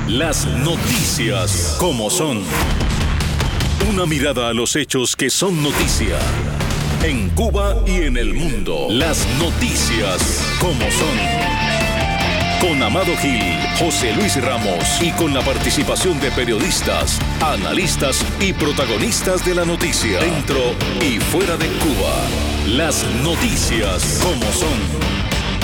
Las noticias como son. Una mirada a los hechos que son noticia. En Cuba y en el mundo. Las noticias como son. Con Amado Gil, José Luis Ramos y con la participación de periodistas, analistas y protagonistas de la noticia. Dentro y fuera de Cuba. Las noticias como son.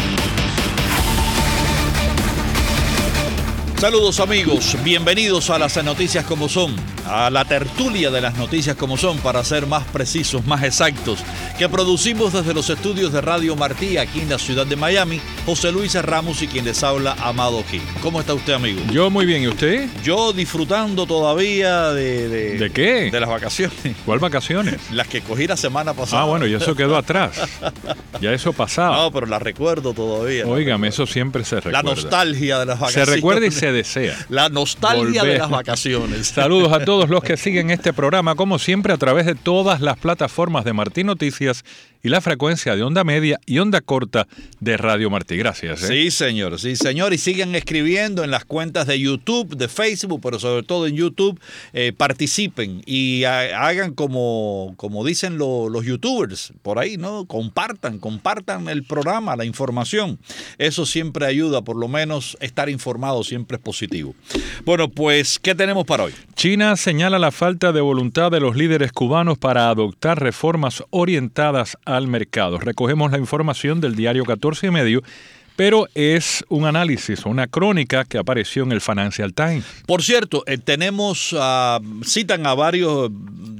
Saludos amigos, bienvenidos a las noticias como son, a la tertulia de las noticias como son, para ser más precisos, más exactos, que producimos desde los estudios de Radio Martí, aquí en la ciudad de Miami, José Luis Ramos y quien les habla, Amado Gil. ¿Cómo está usted, amigo? Yo muy bien, ¿y usted? Yo disfrutando todavía de... ¿De qué? De las vacaciones. ¿Cuál vacaciones? Las que cogí la semana pasada. Ah, bueno, y eso quedó atrás. Ya eso pasaba. No, pero las recuerdo todavía. Óigame, eso siempre se recuerda. La nostalgia de las vacaciones. Se recuerda y se desea. La nostalgia de las vacaciones. Saludos a todos los que siguen este programa, como siempre, a través de todas las plataformas de Martí Noticias y la frecuencia de onda media y onda corta de Radio Martí. Gracias. Sí, señor. Sí, señor. Y sigan escribiendo en las cuentas de YouTube, de Facebook, pero sobre todo en YouTube. Participen y hagan como dicen los youtubers por ahí, ¿no? Compartan el programa, la información. Eso siempre ayuda, por lo menos estar informado siempre es positivo. Bueno, pues, ¿qué tenemos para hoy? China señala la falta de voluntad de los líderes cubanos para adoptar reformas orientadas al mercado. Recogemos la información del diario 14 y medio, pero es un análisis, una crónica que apareció en el Financial Times. Por cierto, citan a varios,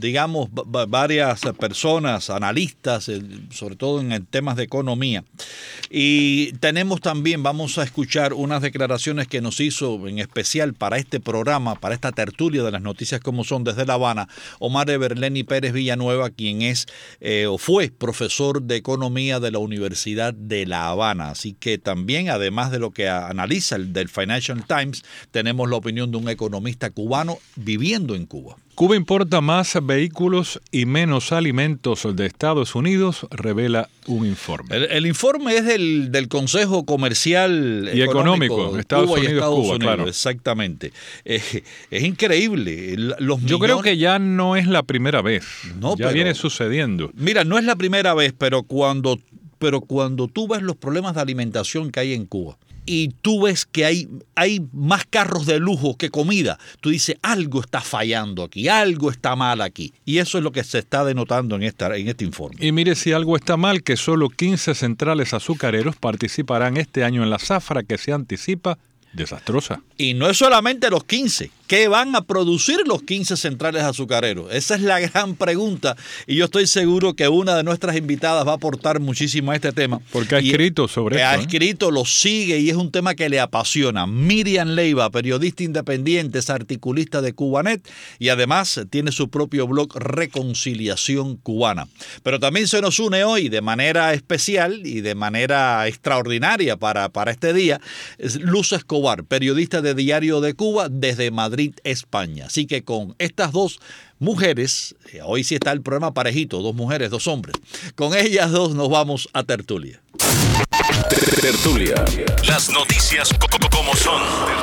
varias personas, analistas, sobre todo en temas de economía. Y tenemos también, vamos a escuchar unas declaraciones que nos hizo en especial para este programa, para esta tertulia de las noticias como son desde La Habana, Omar Everleni Pérez Villanueva, quien es o fue profesor de economía de la Universidad de La Habana. Así que también, además de lo que analiza el del Financial Times, tenemos la opinión de un economista cubano viviendo en Cuba. Cuba importa más vehículos y menos alimentos de Estados Unidos, revela un informe. El informe es del Consejo Comercial y Económico de Estados Unidos, Cuba, claro. Exactamente. Es increíble. Yo creo que ya no es la primera vez. No, ya viene sucediendo. Mira, no es la primera vez, pero cuando tú ves los problemas de alimentación que hay en Cuba, y tú ves que hay más carros de lujo que comida, tú dices, algo está fallando aquí, algo está mal aquí. Y eso es lo que se está denotando en este informe. Y mire, si algo está mal, que solo 15 centrales azucareros participarán este año en la zafra que se anticipa desastrosa. Y no es solamente los 15. ¿Qué van a producir los 15 centrales azucareros? Esa es la gran pregunta. Y yo estoy seguro que una de nuestras invitadas va a aportar muchísimo a este tema. Porque ha escrito sobre esto. Ha escrito, lo sigue y es un tema que le apasiona. Miriam Leiva, periodista independiente, es articulista de Cubanet y además tiene su propio blog Reconciliación Cubana. Pero también se nos une hoy de manera especial y de manera extraordinaria para este día Luz Escobar, periodista de Diario de Cuba desde Madrid, España. Así que con estas dos mujeres, hoy sí está el programa parejito, 2 mujeres, 2 hombres. Con ellas dos nos vamos a tertulia. Tertulia. Las noticias como son.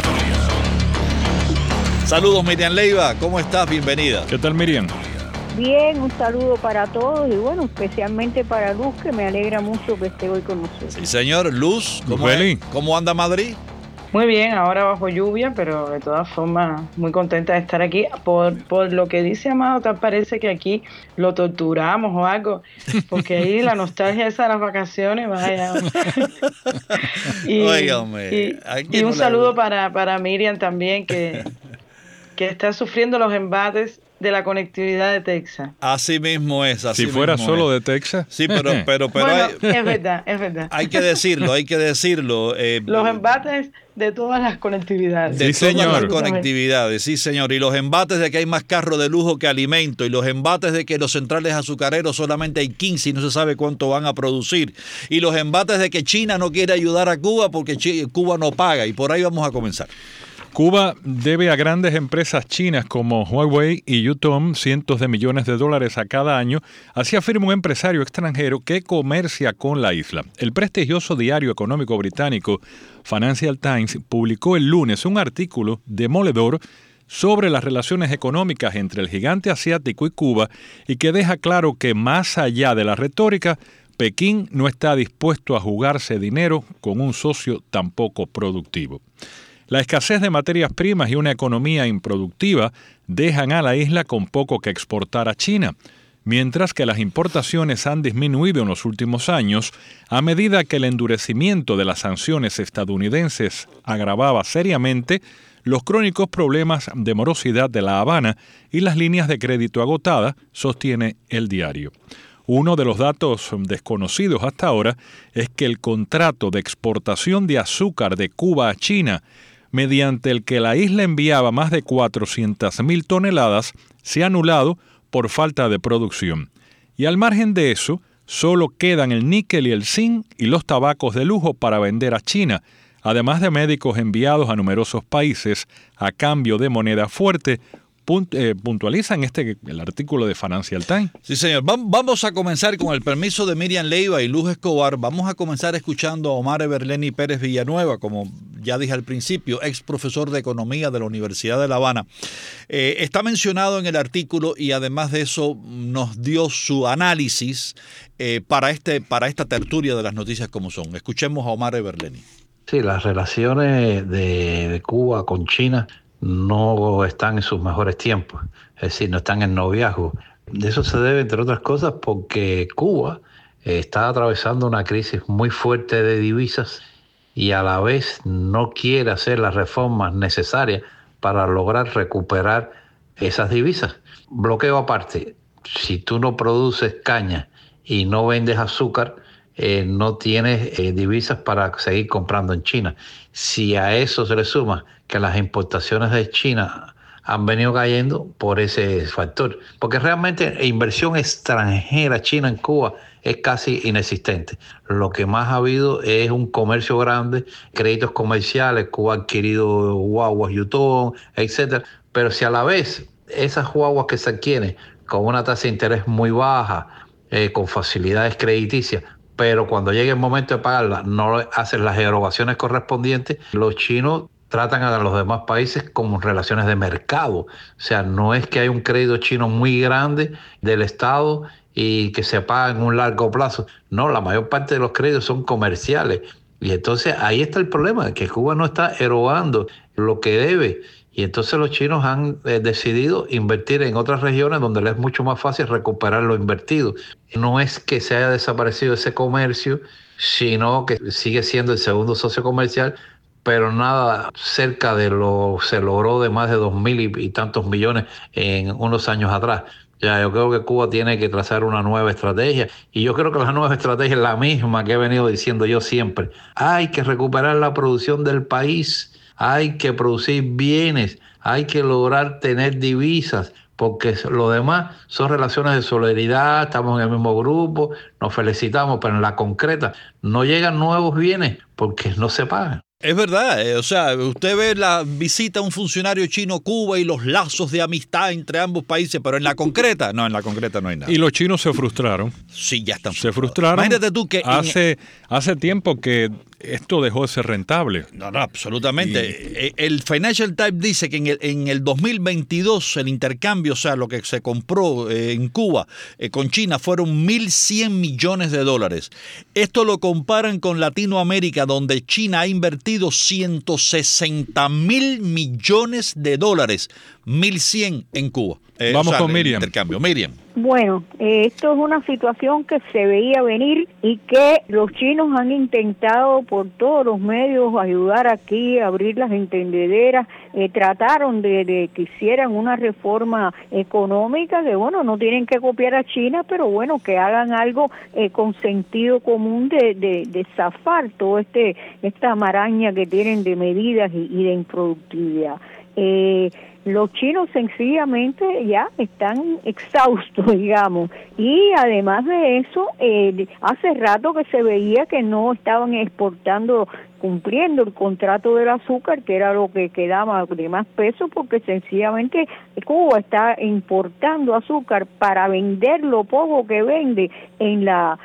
Saludos, Miriam Leiva. ¿Cómo estás? Bienvenida. ¿Qué tal, Miriam? Bien, un saludo para todos y bueno, especialmente para Luz, que me alegra mucho que esté hoy con nosotros. Sí, señor. Luz, ¿cómo anda Madrid? Muy bien, ahora bajo lluvia, pero de todas formas muy contenta de estar aquí. Por lo que dice Amado, tal parece que aquí lo torturamos o algo, porque ahí la nostalgia esa de las vacaciones, vaya. y un saludo para Miriam también, que está sufriendo los embates de la conectividad de Texas. Así mismo es. Si fuera solo de Texas. Sí, pero bueno, es verdad. Hay que decirlo. Los embates de todas las conectividades. De todas las conectividades, sí, señor. Y los embates de que hay más carro de lujo que alimento. Y los embates de que los centrales azucareros solamente hay 15 y no se sabe cuánto van a producir. Y los embates de que China no quiere ayudar a Cuba porque Cuba no paga. Y por ahí vamos a comenzar. Cuba debe a grandes empresas chinas como Huawei y Yutong cientos de millones de dólares a cada año, así afirma un empresario extranjero que comercia con la isla. El prestigioso diario económico británico Financial Times publicó el lunes un artículo demoledor sobre las relaciones económicas entre el gigante asiático y Cuba y que deja claro que más allá de la retórica, Pekín no está dispuesto a jugarse dinero con un socio tan poco productivo. La escasez de materias primas y una economía improductiva dejan a la isla con poco que exportar a China, mientras que las importaciones han disminuido en los últimos años a medida que el endurecimiento de las sanciones estadounidenses agravaba seriamente los crónicos problemas de morosidad de La Habana y las líneas de crédito agotadas, sostiene el diario. Uno de los datos desconocidos hasta ahora es que el contrato de exportación de azúcar de Cuba a China, mediante el que la isla enviaba más de 400,000 toneladas, se ha anulado por falta de producción. Y al margen de eso, solo quedan el níquel y el zinc y los tabacos de lujo para vender a China, además de médicos enviados a numerosos países a cambio de moneda fuerte, puntualizan el artículo de Financial Times. Sí, señor. Vamos a comenzar con el permiso de Miriam Leiva y Luz Escobar. Vamos a comenzar escuchando a Omar Everleni Pérez Villanueva, como ya dije al principio, ex profesor de Economía de la Universidad de La Habana. Está mencionado en el artículo y además de eso nos dio su análisis para esta tertulia de las noticias como son. Escuchemos a Omar Everleni. Sí, las relaciones de Cuba con China no están en sus mejores tiempos, es decir, no están en noviazgo. Eso se debe, entre otras cosas, porque Cuba está atravesando una crisis muy fuerte de divisas y a la vez no quiere hacer las reformas necesarias para lograr recuperar esas divisas. Bloqueo aparte, si tú no produces caña y no vendes azúcar, no tienes divisas para seguir comprando en China. Si a eso se le suma que las importaciones de China han venido cayendo por ese factor, porque realmente inversión extranjera china en Cuba es casi inexistente. Lo que más ha habido es un comercio grande, créditos comerciales. Cuba ha adquirido guaguas, Yutong, etcétera. Pero si a la vez esas guaguas que se adquieren con una tasa de interés muy baja, con facilidades crediticias, pero cuando llegue el momento de pagarla no hacen las erogaciones correspondientes, los chinos tratan a los demás países como relaciones de mercado. O sea, no es que hay un crédito chino muy grande del Estado y que se paga en un largo plazo. No, la mayor parte de los créditos son comerciales. Y entonces ahí está el problema, que Cuba no está erogando lo que debe. Y entonces los chinos han decidido invertir en otras regiones donde les es mucho más fácil recuperar lo invertido. No es que se haya desaparecido ese comercio, sino que sigue siendo el segundo socio comercial, pero nada cerca de lo se logró de más de 2,000 y tantos millones en unos años atrás. Ya, yo creo que Cuba tiene que trazar una nueva estrategia y yo creo que la nueva estrategia es la misma que he venido diciendo yo siempre. Hay que recuperar la producción del país. Hay que producir bienes, hay que lograr tener divisas, porque lo demás son relaciones de solidaridad, estamos en el mismo grupo, nos felicitamos, pero en la concreta no llegan nuevos bienes porque no se pagan. Es verdad, o sea, usted ve la visita a un funcionario chino a Cuba y los lazos de amistad entre ambos países, pero en la concreta no hay nada. Y los chinos se frustraron. Sí, ya están. Se frustraron. Imagínate tú que hace tiempo que esto dejó de ser rentable. No, absolutamente. El Financial Times dice que en el 2022 el intercambio, o sea, lo que se compró en Cuba con China fueron 1.100 millones de dólares. Esto lo comparan con Latinoamérica, donde China ha invertido 160,000 millones de dólares, 1.100 en Cuba. Vamos con Miriam. Intercambio. Miriam. Bueno, esto es una situación que se veía venir y que los chinos han intentado por todos los medios ayudar aquí, abrir las entendederas, trataron de que hicieran una reforma económica, que bueno, no tienen que copiar a China, pero bueno, que hagan algo con sentido común de zafar toda esta maraña que tienen de medidas y de improductividad. los chinos sencillamente ya están exhaustos, digamos, y además de eso, hace rato que se veía que no estaban cumpliendo el contrato del azúcar, que era lo que quedaba de más peso, porque sencillamente Cuba está importando azúcar para vender lo poco que vende en la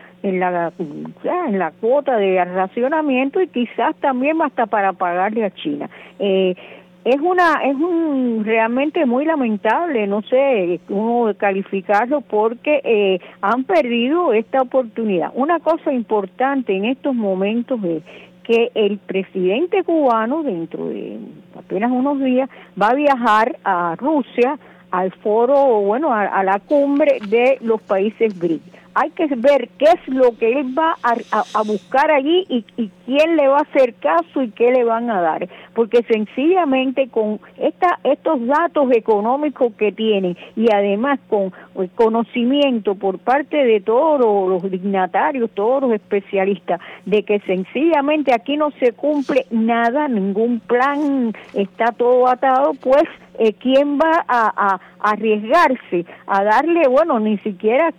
cuota de racionamiento, y quizás también hasta para pagarle a China. Es realmente muy lamentable, no sé cómo calificarlo, porque han perdido esta oportunidad. Una cosa importante en estos momentos es que el presidente cubano, dentro de apenas unos días, va a viajar a Rusia, al foro, a la cumbre de los países BRIC. Hay que ver qué es lo que él va a buscar allí, y quién le va a hacer caso y qué le van a dar, porque sencillamente con estos datos económicos que tienen, y además con el conocimiento por parte de todos los dignatarios, todos los especialistas, de que sencillamente aquí no se cumple nada, ningún plan, está todo atado, pues ¿quién va a arriesgarse a darle, ni siquiera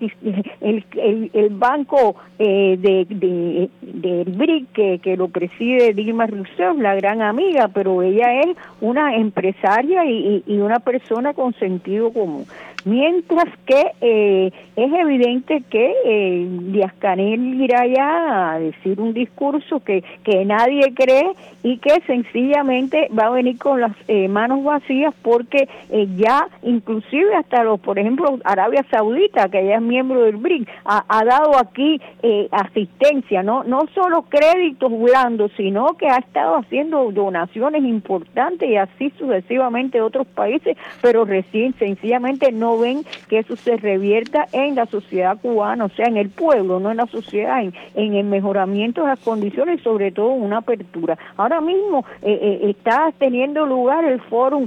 el banco del BRIC que lo preside Dilma Rousseff, la gran amiga, pero ella es una empresaria y una persona con sentido común. Mientras que es evidente que Díaz-Canel irá ya a decir un discurso que nadie cree, y que sencillamente va a venir con las manos vacías, porque ya inclusive hasta por ejemplo, Arabia Saudita, que ya es miembro del BRIC, ha dado aquí asistencia, no solo créditos blandos, sino que ha estado haciendo donaciones importantes, y así sucesivamente otros países, pero sencillamente no ven que eso se revierta en la sociedad cubana, o sea, en el pueblo, no en la sociedad, en el mejoramiento de las condiciones, y sobre todo una apertura. Ahora mismo está teniendo lugar el Fórum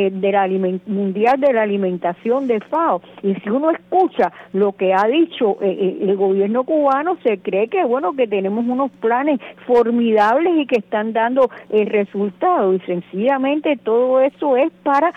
Mundial de la Alimentación de FAO, y si uno escucha lo que ha dicho el gobierno cubano, se cree que que tenemos unos planes formidables y que están dando resultados, y sencillamente todo eso es para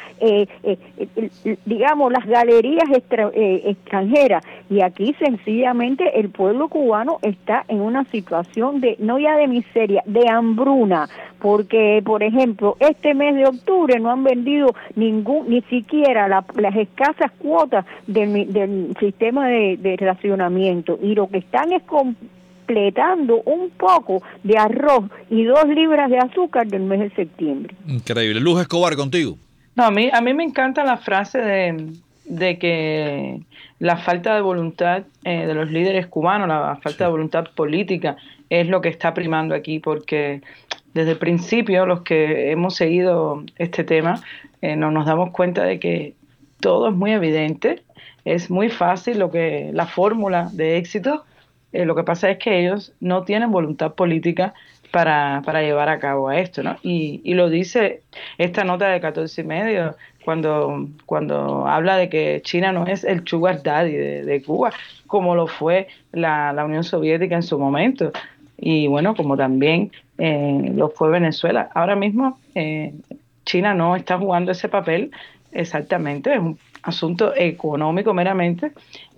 digamos las galerías extranjeras, y aquí sencillamente el pueblo cubano está en una situación no ya de miseria, de hambruna, porque por ejemplo este mes de octubre no han vendido ni siquiera las escasas cuotas del sistema de racionamiento, y lo que están es completando un poco de arroz y 2 libras de azúcar del mes de septiembre. Increíble. Luz Escobar, contigo. No, a mí me encanta la frase de que la falta de voluntad de los líderes cubanos, la falta de voluntad política es lo que está primando aquí, porque desde el principio los que hemos seguido este tema nos damos cuenta de que todo es muy evidente, es muy fácil la fórmula de éxito. Lo que pasa es que ellos no tienen voluntad política para llevar a cabo esto, ¿no? Y lo dice esta nota de 14 y medio cuando habla de que China no es el sugar daddy de Cuba, como lo fue la Unión Soviética en su momento, y como también lo fue Venezuela. Ahora mismo China no está jugando ese papel exactamente, es un asunto económico meramente,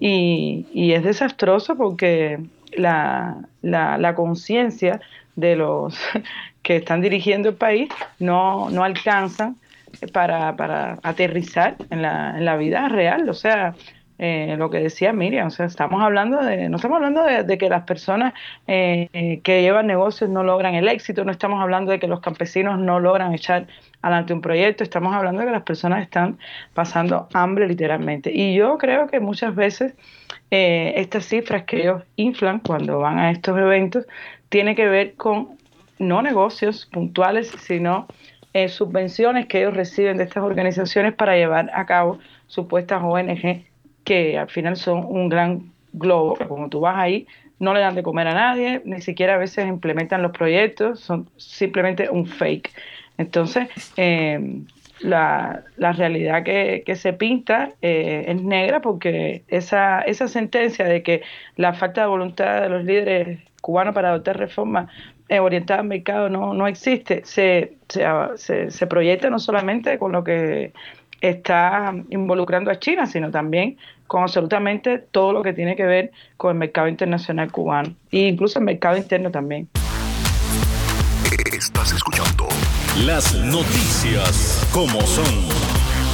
y es desastroso porque la conciencia de los que están dirigiendo el país no alcanzan para aterrizar en la vida real. O sea, lo que decía Miriam, o sea, no estamos hablando de que las personas que llevan negocios no logran el éxito, no estamos hablando de que los campesinos no logran echar adelante un proyecto, estamos hablando de que las personas están pasando hambre literalmente. Y yo creo que muchas veces estas cifras que ellos inflan cuando van a estos eventos tiene que ver con no negocios puntuales, sino subvenciones que ellos reciben de estas organizaciones para llevar a cabo supuestas ONG que al final son un gran globo, que como tú vas ahí no le dan de comer a nadie, ni siquiera a veces implementan los proyectos, son simplemente un fake. Entonces, la realidad que se pinta es negra, porque esa sentencia de que la falta de voluntad de los líderes cubanos para adoptar reformas orientada al mercado no existe. Se proyecta no solamente con lo que está involucrando a China, sino también con absolutamente todo lo que tiene que ver con el mercado internacional cubano e incluso el mercado interno también. Estás escuchando las noticias como son.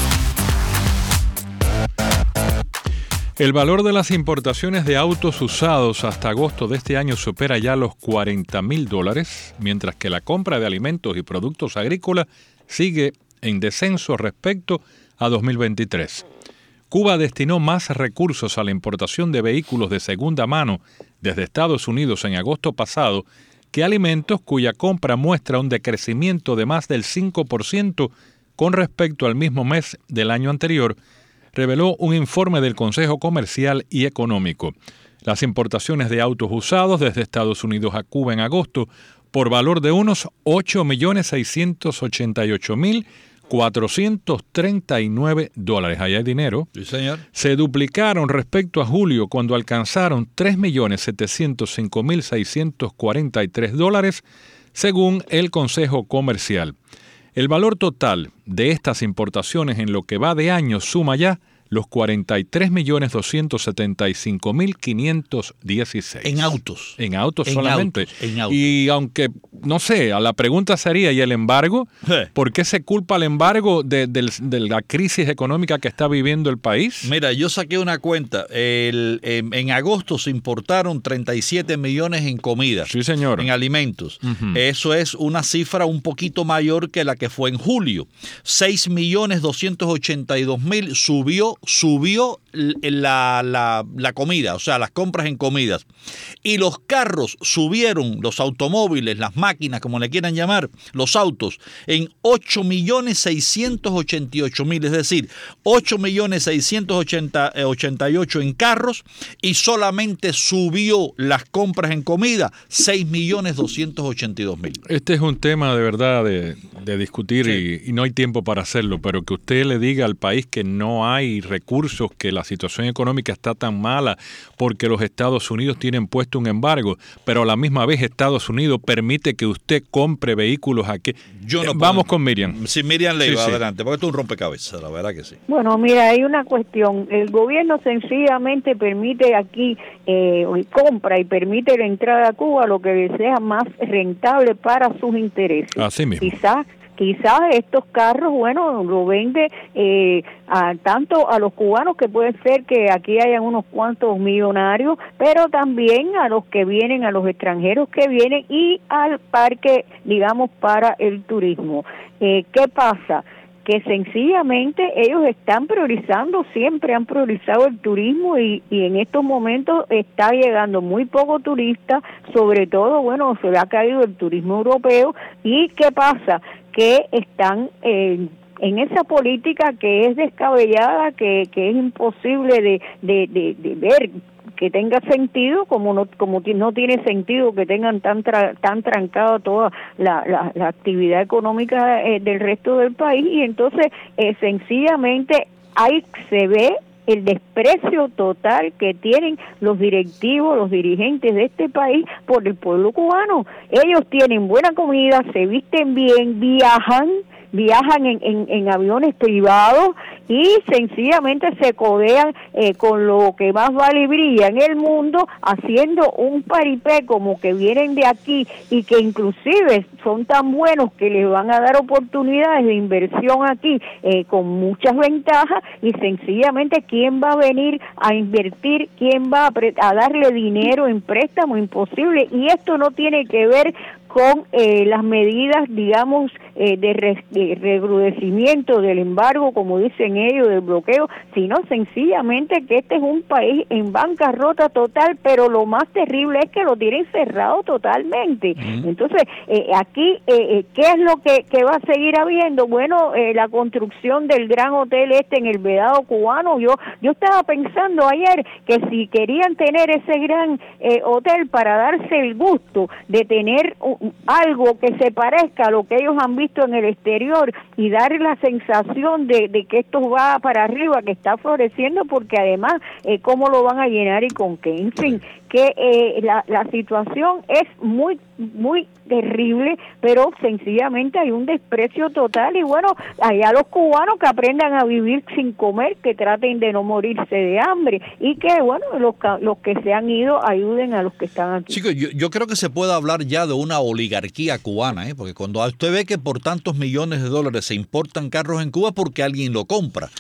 El valor de las importaciones de autos usados hasta agosto de este año supera ya los $40,000, mientras que la compra de alimentos y productos agrícolas sigue en descenso respecto a 2023. Cuba destinó más recursos a la importación de vehículos de segunda mano desde Estados Unidos en agosto pasado que alimentos, cuya compra muestra un decrecimiento de más del 5% con respecto al mismo mes del año anterior, reveló un informe del Consejo Comercial y Económico. Las importaciones de autos usados desde Estados Unidos a Cuba en agosto, por valor de unos $8,688,439, allá hay dinero, sí, señor, se duplicaron respecto a julio, cuando alcanzaron $3,705,643, según el Consejo Comercial. El valor total de estas importaciones en lo que va de año suma ya los $43,275,516. En autos. En autos en solamente. Autos, en autos. Y aunque, no sé, la pregunta sería, ¿y el embargo? ¿Por qué se culpa el embargo de la crisis económica que está viviendo el país? Mira, yo saqué una cuenta. En agosto se importaron 37 millones en comida. Sí, señor. En alimentos. Uh-huh. Eso es una cifra un poquito mayor que la que fue en julio. 6,282,000 subió la comida, o sea, las compras en comidas. Y los carros subieron, los automóviles, las máquinas, como le quieran llamar, los autos, en 8,688,000, es decir, 8,688,000 en carros, y solamente subió las compras en comida 6,282,000. Este es un tema de verdad de discutir, sí. y no hay tiempo para hacerlo, pero que usted le diga al país que no hay recursos, que la situación económica está tan mala porque los Estados Unidos tienen puesto un embargo, pero a la misma vez Estados Unidos permite que usted compre vehículos aquí. Vamos con Miriam. Sí, Miriam Leiva, sí, adelante, porque esto es un rompecabezas, la verdad que sí. Bueno, mira, hay una cuestión. El gobierno sencillamente permite aquí, compra y permite la entrada a Cuba lo que sea más rentable para sus intereses. Así mismo. Quizás estos carros, bueno, lo vende tanto a los cubanos, que puede ser que aquí hayan unos cuantos millonarios, pero también a los que vienen, a los extranjeros que vienen, y al parque, digamos, para el turismo. ¿Qué pasa? Que sencillamente ellos están priorizando, siempre han priorizado el turismo, y en estos momentos está llegando muy poco turista, sobre todo, bueno, se le ha caído el turismo europeo. ¿Y qué pasa? Que están en esa política que es descabellada, que es imposible de ver que tenga sentido, como no tiene sentido que tengan tan trancada toda la actividad económica del resto del país. Y entonces sencillamente ahí se ve el desprecio total que tienen los directivos, los dirigentes de este país por el pueblo cubano. Ellos tienen buena comida, se visten bien, viajan en aviones privados, y sencillamente se codean con lo que más vale y brilla en el mundo, haciendo un paripé como que vienen de aquí, y que inclusive son tan buenos que les van a dar oportunidades de inversión aquí con muchas ventajas, y sencillamente ¿quién va a venir a invertir? ¿Quién va a darle dinero en préstamo? Imposible. Y esto no tiene que ver con las medidas, digamos, de recrudecimiento del embargo, como dicen ellos, del bloqueo, sino sencillamente que este es un país en bancarrota total, pero lo más terrible es que lo tienen cerrado totalmente. Entonces, aquí, ¿qué es lo que va a seguir habiendo? Bueno, la construcción del gran hotel en el Vedado cubano. Yo estaba pensando ayer que si querían tener ese gran hotel para darse el gusto de tener algo que se parezca a lo que ellos han visto en el exterior, y dar la sensación de que esto va para arriba, que está floreciendo, porque además, ¿cómo lo van a llenar y con qué? En fin, que la situación es muy terrible, pero sencillamente hay un desprecio total. Y bueno, allá los cubanos que aprendan a vivir sin comer, que traten de no morirse de hambre, y que bueno, los que se han ido ayuden a los que están aquí. Chicos, yo creo que se puede hablar ya de una oligarquía cubana, porque cuando usted ve que por tantos millones de dólares se importan carros en Cuba porque alguien lo compra,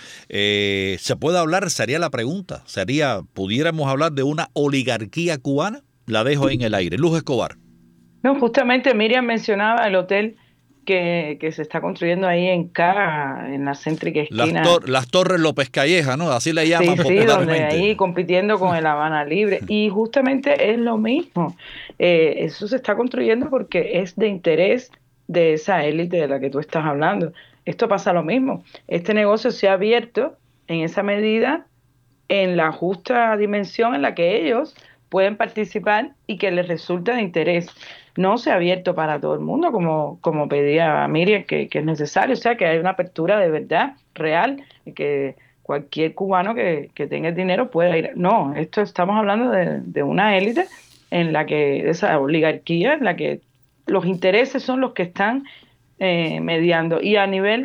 se puede hablar, sería la pregunta, pudiéramos hablar de una oligarquía cubana. La dejo ahí en el aire. Luz Escobar. No, justamente Miriam mencionaba el hotel que se está construyendo ahí en Caja, en la céntrica esquina. Las Torres López Calleja, ¿no? Así le llaman popularmente. Donde ahí compitiendo con el Habana Libre. Y justamente es lo mismo. Eso se está construyendo porque es de interés de esa élite de la que tú estás hablando. Esto pasa lo mismo. Este negocio se ha abierto en esa medida, en la justa dimensión en la que ellos pueden participar y que les resulta de interés. No se ha abierto para todo el mundo, como pedía Miriam, que es necesario. O sea, que hay una apertura de verdad, real, y que cualquier cubano que tenga el dinero pueda ir. No, estamos hablando de una élite en la que, esa oligarquía, en la que los intereses son los que están mediando. Y a nivel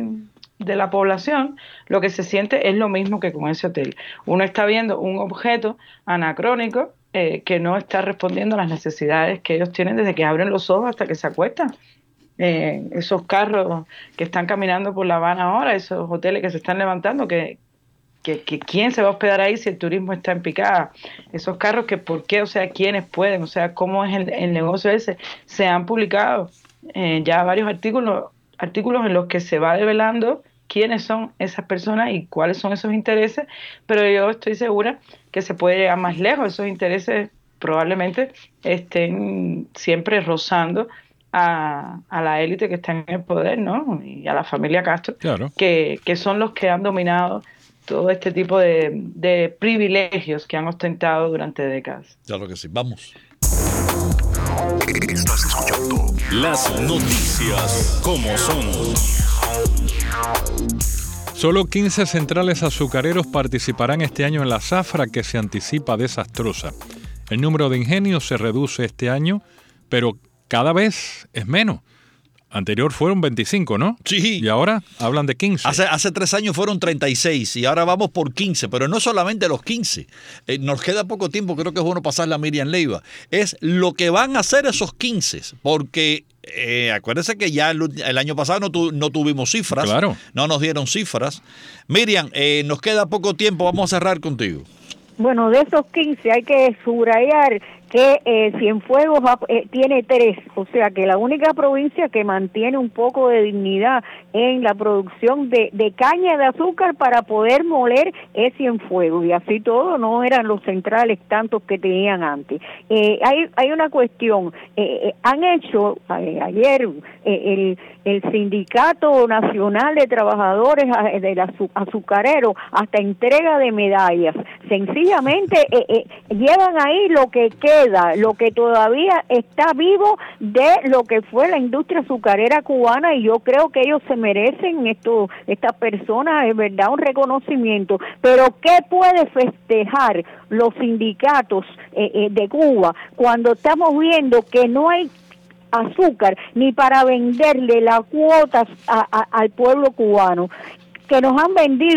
de la población, lo que se siente es lo mismo que con ese hotel. Uno está viendo un objeto anacrónico que no está respondiendo a las necesidades que ellos tienen desde que abren los ojos hasta que se acuestan. Esos carros que están caminando por La Habana ahora, esos hoteles que se están levantando, que quién se va a hospedar ahí si el turismo está en picada. Esos carros que por qué, o sea, quiénes pueden, o sea, cómo es el negocio ese. Se han publicado ya varios artículos en los que se va develando quiénes son esas personas y cuáles son esos intereses, pero yo estoy segura que se puede llegar más lejos. Esos intereses probablemente estén siempre rozando a la élite que está en el poder, ¿no? Y a la familia Castro, claro, que son los que han dominado todo este tipo de privilegios que han ostentado durante décadas. Claro que sí, vamos. Estás escuchando las noticias como son. Solo 15 centrales azucareros participarán este año en la zafra, que se anticipa desastrosa. El número de ingenios se reduce este año, pero cada vez es menos. Anterior fueron 25, ¿no? Sí. Y ahora hablan de 15. Hace 3 años fueron 36 y ahora vamos por 15, pero no solamente los 15. Nos queda poco tiempo, creo que es bueno pasarle a Miriam Leiva. Es lo que van a hacer esos 15, porque acuérdense que ya el año pasado no tuvimos cifras. Claro. No nos dieron cifras. Miriam, nos queda poco tiempo, vamos a cerrar contigo. Bueno, de esos 15 hay que subrayar que Cienfuegos tiene 3, o sea que la única provincia que mantiene un poco de dignidad en la producción de caña de azúcar para poder moler es Cienfuegos, y así todo no eran los centrales tantos que tenían antes. Hay una cuestión, han hecho ayer el Sindicato Nacional de Trabajadores del Azucarero hasta entrega de medallas. Sencillamente llevan ahí lo que queda, lo que todavía está vivo de lo que fue la industria azucarera cubana, y yo creo que ellos se merecen, estas personas, es verdad, un reconocimiento. Pero ¿qué puede festejar los sindicatos de Cuba cuando estamos viendo que no hay azúcar ni para venderle las cuotas al pueblo cubano? Que nos han vendido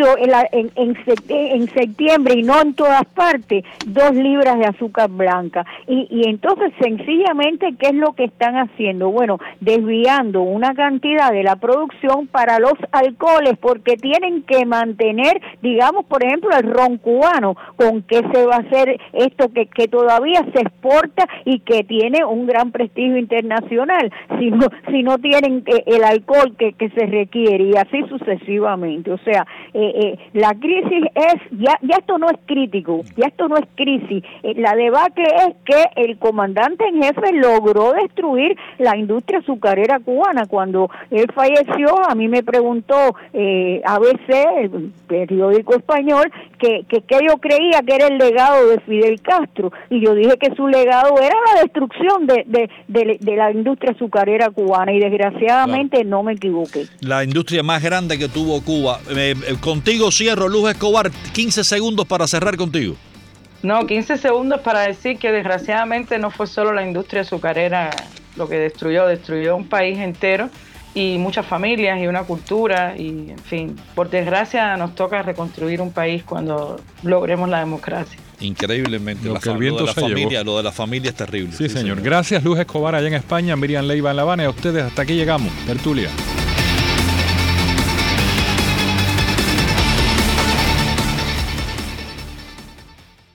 en septiembre, y no en todas partes, 2 libras de azúcar blanca. Y entonces, sencillamente, ¿qué es lo que están haciendo? Bueno, desviando una cantidad de la producción para los alcoholes, porque tienen que mantener, digamos, por ejemplo, el ron cubano. ¿Con qué se va a hacer esto que todavía se exporta y que tiene un gran prestigio internacional? Si no tienen el alcohol que se requiere, y así sucesivamente. O sea, la crisis ya esto no es crítico, ya esto no es crisis. La debacle es que el comandante en jefe logró destruir la industria azucarera cubana. Cuando él falleció, a mí me preguntó ABC, el periódico español, que yo creía que era el legado de Fidel Castro, y yo dije que su legado era la destrucción de la industria azucarera cubana, y desgraciadamente no me equivoqué. La industria más grande que tuvo Cuba. Contigo cierro, Luz Escobar, 15 segundos para cerrar contigo. No, 15 segundos para decir que desgraciadamente no fue solo la industria azucarera lo que destruyó un país entero y muchas familias y una cultura y, en fin, por desgracia nos toca reconstruir un país cuando logremos la democracia. Increíblemente, Lo de la familia es terrible. Sí, señor. Gracias, Luz Escobar allá en España, Miriam Leiva en La Habana, y a ustedes hasta aquí llegamos. Tertulia.